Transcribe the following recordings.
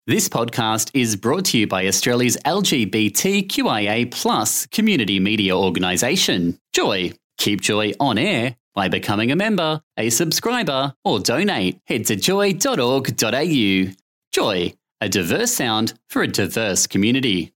This podcast is brought to you by Australia's LGBTQIA+ community media organisation, Joy. Keep Joy on air by becoming a member, a subscriber, or donate. Head to joy.org.au. Joy, a diverse sound for a diverse community.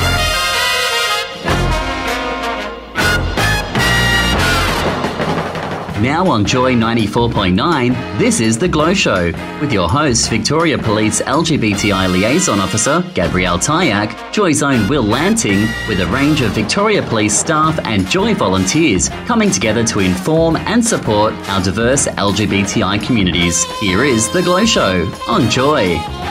Now on Joy 94.9, this is The Glow Show with your hosts, Victoria Police LGBTI Liaison Officer Gabrielle Tyack, Joy's own Will Lanting, with a range of Victoria Police staff and Joy volunteers coming together to inform and support our diverse LGBTI communities. Here is The Glow Show on Joy.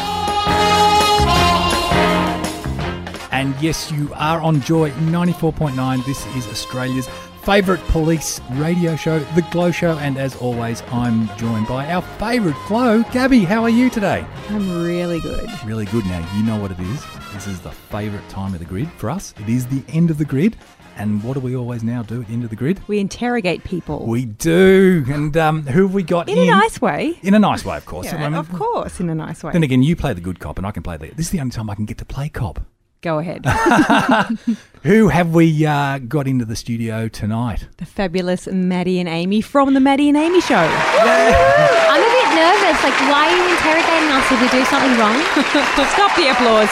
And yes, you are on Joy 94.9. This is Australia's favourite police radio show, The Glow Show, and as always, I'm joined by our favourite Glow. Gabby, how are you today? I'm really good. Really good. Now, you know what it is. This is the favourite time of the grid for us. It is the end of the grid. And what do we always now do at the end of the grid? We interrogate people. We do. And who have we got in? In a nice way. In a nice way, of course. Yeah, of course, in a nice way. Then again, you play the good cop and I can play the... This is the only time I can get to play cop. Go ahead. Who have we got into the studio tonight? The fabulous Maddie and Amy from the Maddie and Amy Show. Yeah. I'm a bit nervous. Like, why are you interrogating us if we do something wrong? Stop the applause.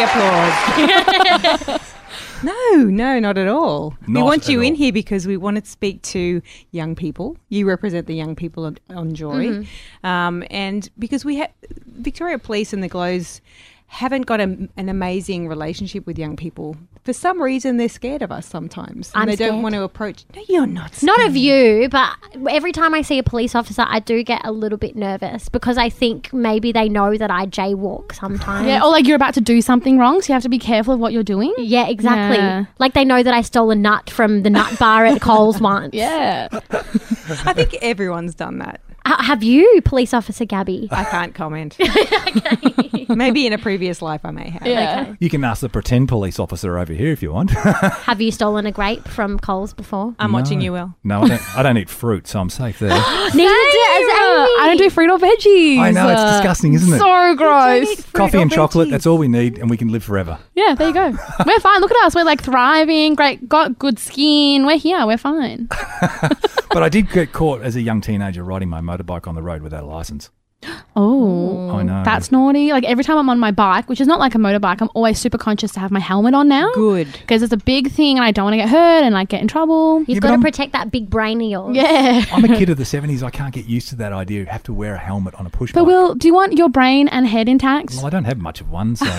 Stop the applause. No, not at all. We want you in here because we want to speak to young people. You represent the young people on Joy. Mm-hmm. And because we have Victoria Police and the Glows haven't got an amazing relationship with young people. For some reason, they're scared of us sometimes. And they don't want to approach... No, you're not scared. Not of you, but every time I see a police officer, I do get a little bit nervous because I think maybe they know that I jaywalk sometimes. Yeah, or like you're about to do something wrong, so you have to be careful of what you're doing. Yeah, exactly. Yeah. Like they know that I stole a nut from the nut bar at Coles once. Yeah. I think everyone's done that. Have you, Police Officer Gabby? I can't comment. Maybe in a previous life I may have. Yeah. Okay. You can ask the pretend police officer over here if you want. Have you stolen a grape from Coles before? I'm watching you, Will. No, I don't eat fruit, so I'm safe there. Neither does Amy. I don't do fruit or veggies. I know, it's disgusting, isn't it? So gross. Coffee and chocolate, that's all we need, and we can live forever. Yeah, there you go. We're fine. Look at us. We're like thriving, great, got good skin. We're here. We're fine. But I did get caught as a young teenager riding my motorbike on the road without a licence. Oh, I know. That's naughty. Like every time I'm on my bike, which is not like a motorbike, I'm always super conscious to have my helmet on now. Good. Because it's a big thing and I don't want to get hurt and like get in trouble. You've got to protect that big brain of yours. Yeah. I'm a kid of the 70s. I can't get used to that idea. You have to wear a helmet on a push But bike. Will, do you want your brain and head intact? Well, I don't have much of one, so...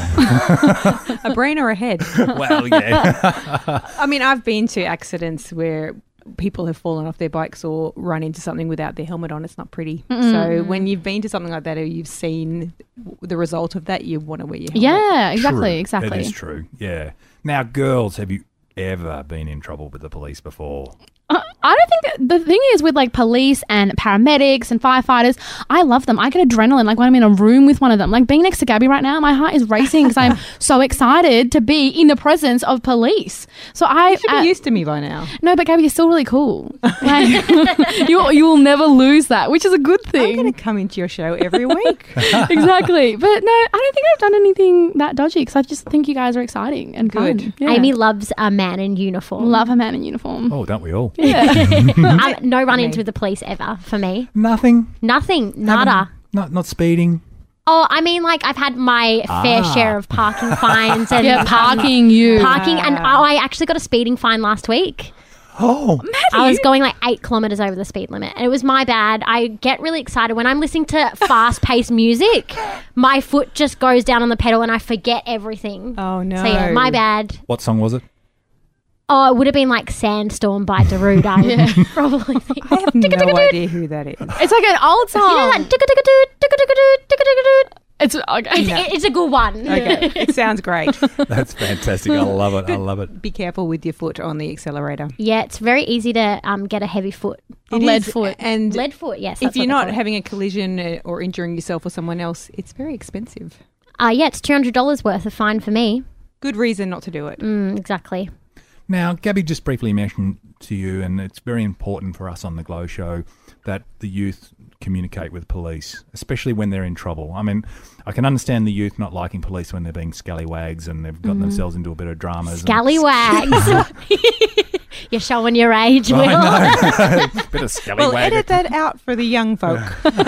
A brain or a head? Well, yeah. I mean, I've been to accidents where people have fallen off their bikes or run into something without their helmet on. It's not pretty. Mm-mm. So when you've been to something like that or you've seen the result of that, you want to wear your helmet. Yeah, exactly, True. exactly. That is true, yeah. Now, girls, have you ever been in trouble with the police before? I don't think the thing is with like police and paramedics and firefighters, I love them. I get adrenaline like when I'm in a room with one of them. Like being next to Gabby right now, my heart is racing because I'm so excited to be in the presence of police. So you should be used to me by now. No, but Gabby, you're still really cool. Like, you will never lose that, which is a good thing. I'm going to come into your show every week. Exactly. But no, I don't think I've done anything that dodgy because I just think you guys are exciting and good. Fun. Yeah. Amy loves a man in uniform. Love a man in uniform. Oh, don't we all? Yeah. No run-ins with the police ever for me. Nothing? Nada. Not speeding? Oh, I mean, like, I've had my fair share of parking fines. And parking and I actually got a speeding fine last week. Oh, Maddie. I was going like 8 kilometres over the speed limit and it was my bad. I get really excited when I'm listening to fast-paced music. My foot just goes down on the pedal and I forget everything. Oh, no. So, yeah, my bad. What song was it? Oh, it would have been like Sandstorm by Darude. I probably think. I have no idea who that is. It's like an old song. You know that? It's okay. It's a good one. Okay, it sounds great. That's fantastic. I love it. I love it. Be careful with your foot on the accelerator. Yeah, it's very easy to get a heavy foot. Lead foot. And lead foot, yes. If you're not having a collision or injuring yourself or someone else, it's very expensive. Yeah, it's $200 worth of fine for me. Good reason not to do it. Exactly. Now, Gabby just briefly mentioned to you, and it's very important for us on The Glow Show, that the youth communicate with police, especially when they're in trouble? I mean, I can understand the youth not liking police when they're being scallywags and they've gotten themselves into a bit of dramas. Scallywags. You're showing your age, Will. I know. Bit of scallywag. Well, edit that out for the young folk.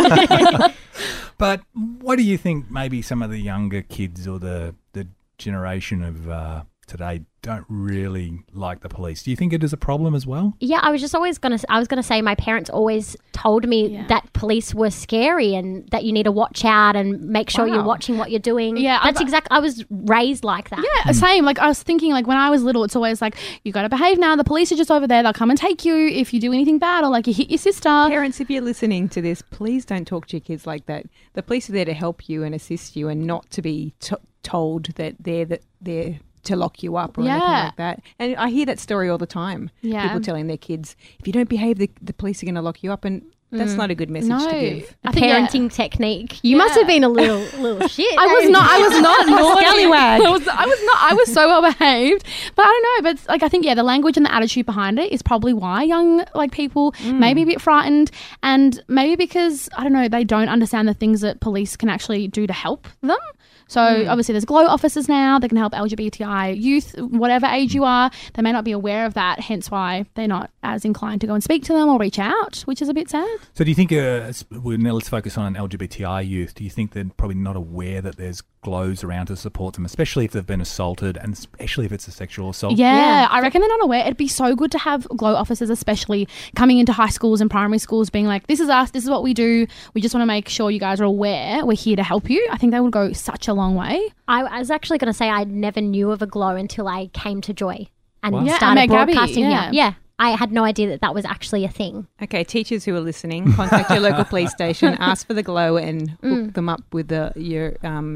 But what do you think maybe some of the younger kids or the generation of today don't really like the police? Do you think it is a problem as well? Yeah, I was going to say my parents always told me that police were scary and that you need to watch out and make sure you're watching what you're doing. Yeah, I was raised like that. Yeah, same. Like I was thinking, like when I was little, it's always like, you got to behave now. The police are just over there. They'll come and take you if you do anything bad or like you hit your sister. Parents, if you're listening to this, please don't talk to your kids like that. The police are there to help you and assist you and not to be told that they're to lock you up or anything like that. And I hear that story all the time. Yeah. People telling their kids, if you don't behave, the police are going to lock you up. And that's not a good message to give. A parenting technique. You must have been a little shit. I was not naughty. Scallywag. I was so well behaved. But I don't know. But like I think the language and the attitude behind it is probably why young people may be a bit frightened, and maybe because I don't know, they don't understand the things that police can actually do to help them. So obviously there's GLOW officers now that can help LGBTI youth, whatever age you are. They may not be aware of that, hence why they're not as inclined to go and speak to them or reach out, which is a bit sad. So do you think, let's focus on LGBTI youth, do you think they're probably not aware that there's GLOWs around to support them, especially if they've been assaulted and especially if it's a sexual assault? Yeah, I reckon they're not aware. It'd be so good to have GLOW officers, especially coming into high schools and primary schools, being like, this is us, this is what we do. We just want to make sure you guys are aware. We're here to help you. I think that would go such a long way. I was actually going to say I never knew of a GLOW until I came to Joy and Wow. started broadcasting here. Yeah, I had no idea that was actually a thing. Okay, teachers who are listening, contact your local police station, ask for the GLOW and hook them up with your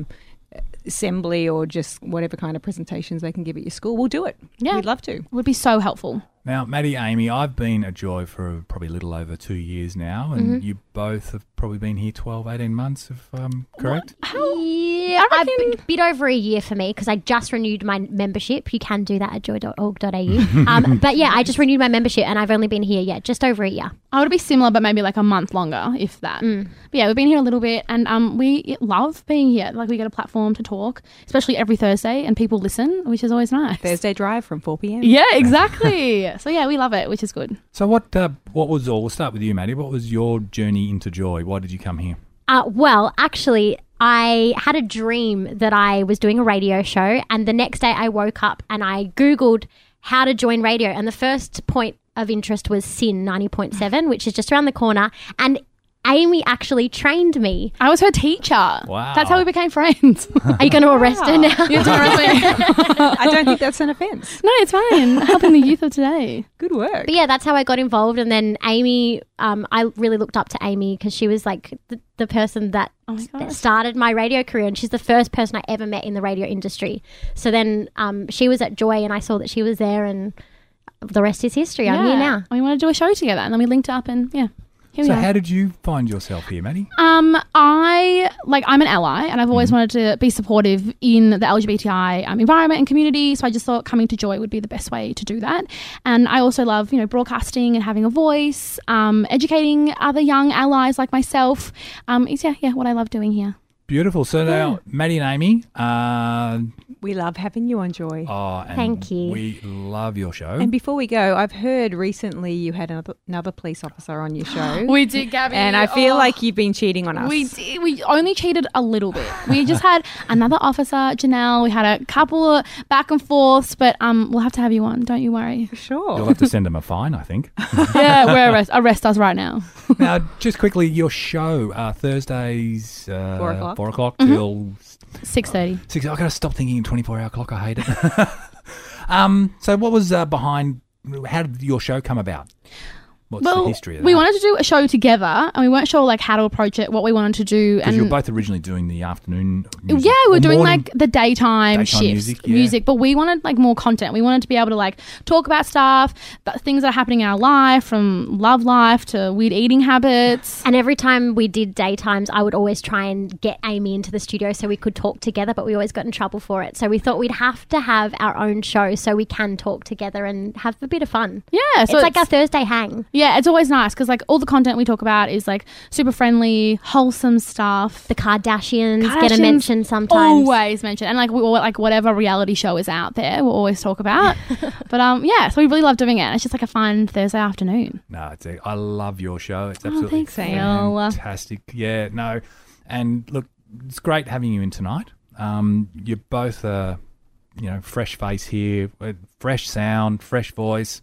assembly or just whatever kind of presentations they can give at your school. We'll do it. Yeah. We'd love to. It would be so helpful. Now, Maddie, Amy, I've been at Joy for probably a little over 2 years now, and you both have probably been here 12, 18 months, if I'm correct? Yeah, a bit over a year for me because I just renewed my membership. You can do that at joy.org.au. But yeah, I just renewed my membership and I've only been here, just over a year. I would be similar, but maybe like a month longer, if that. But yeah, we've been here a little bit and we love being here. Like we get a platform to talk, especially every Thursday, and people listen, which is always nice. Thursday drive from 4 p.m. Yeah, exactly. So yeah, we love it, which is good. So what was we'll start with you, Maddie. What was your journey into Joy? Why did you come here? Well, actually, I had a dream that I was doing a radio show, and the next day I woke up and I Googled how to join radio, and the first point of interest was SYN 90.7, which is just around the corner, and Amy actually trained me. I was her teacher. Wow. That's how we became friends. Are you going to arrest her now? You're going to arrest me. I don't think that's an offence. No, it's fine. Helping the youth of today. Good work. But yeah, that's how I got involved. And then Amy, I really looked up to Amy because she was like the person that started my radio career, and she's the first person I ever met in the radio industry. So then she was at Joy and I saw that she was there, and the rest is history. I'm here now. We want to do a show together, and then we linked up and So how did you find yourself here, Maddie? I'm an ally, and I've always wanted to be supportive in the LGBTI environment and community. So I just thought coming to Joy would be the best way to do that. And I also love, broadcasting and having a voice, educating other young allies like myself. Is what I love doing here. Beautiful. So now, Maddie and Amy, we love having you on Joy. And thank you. We love your show. And before we go, I've heard recently you had another police officer on your show. We did, Gabby. And I feel like you've been cheating on us. We did. We only cheated a little bit. We just had another officer, Janelle. We had a couple of back and forths, but we'll have to have you on. Don't you worry. Sure. You'll have to send them a fine, I think. Yeah, we're arrest us right now. Now, just quickly, your show, Thursdays, 4 o'clock till 6:30. I've got to stop thinking 24-hour clock. I hate it. So what was behind, how did your show come about? What's the history of that? We wanted to do a show together, and we weren't sure how to approach it, what we wanted to do. Because you were both originally doing the afternoon music. Yeah, we were doing the daytime shifts, music, but we wanted more content. We wanted to be able to talk about stuff, things that are happening in our life, from love life to weird eating habits. And every time we did daytimes, I would always try and get Amy into the studio so we could talk together, but we always got in trouble for it. So we thought we'd have to have our own show so we can talk together and have a bit of fun. Yeah, so it's like our Thursday hang. Yeah, it's always nice because like all the content we talk about is like super friendly, wholesome stuff. The Kardashians get a mention sometimes. Always mention, and like whatever reality show is out there, we'll always talk about. But so we really love doing it. It's just like a fun Thursday afternoon. No, I love your show. It's absolutely thanks, Al. fantastic. Yeah, no, and look, it's great having you in tonight. You're both fresh face here, fresh sound, fresh voice.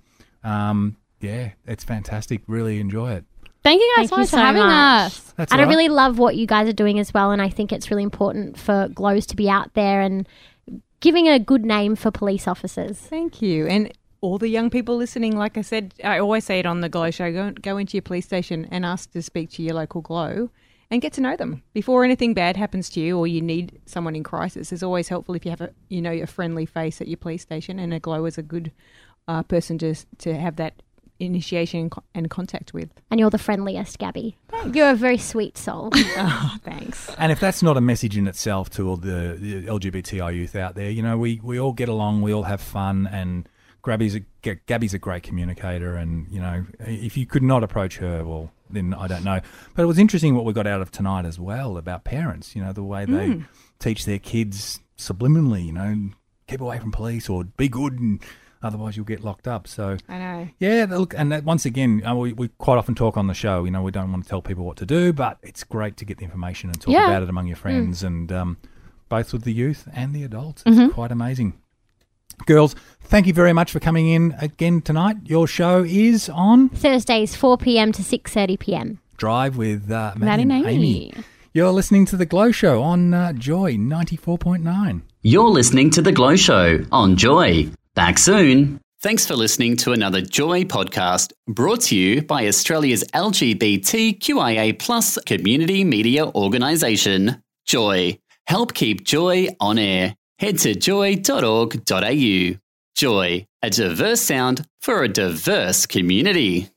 Yeah, it's fantastic. Really enjoy it. Thank you guys so much for having us. And I really love what you guys are doing as well. And I think it's really important for Glows to be out there and giving a good name for police officers. Thank you. And all the young people listening, like I said, I always say it on the Glow Show, go into your police station and ask to speak to your local Glow and get to know them before anything bad happens to you or you need someone in crisis. It's always helpful if you have a friendly face at your police station, and a Glow is a good person to have that initiation and contact with. And you're the friendliest, Gabby. You're a very sweet soul. Oh, thanks. And if that's not a message in itself to all the LGBTI youth out there, we all get along, we all have fun, and Gabby's a great communicator, and if you could not approach her, well, then I don't know. But it was interesting what we got out of tonight as well about parents, the way they teach their kids subliminally, keep away from police or be good, and otherwise you'll get locked up. So I know. Yeah, look, and that, once again, we quite often talk on the show, we don't want to tell people what to do, but it's great to get the information and talk about it among your friends, and both with the youth and the adults. It's quite amazing. Girls, thank you very much for coming in again tonight. Your show is on Thursdays, 4 p.m. to 6:30 p.m. Drive with Maddie and Amy. You're listening to The Glow Show on Joy 94.9. You're listening to The Glow Show on Joy. Back soon. Thanks for listening to another Joy podcast brought to you by Australia's LGBTQIA+ community media organisation, Joy. Help keep Joy on air. Head to joy.org.au. Joy, a diverse sound for a diverse community.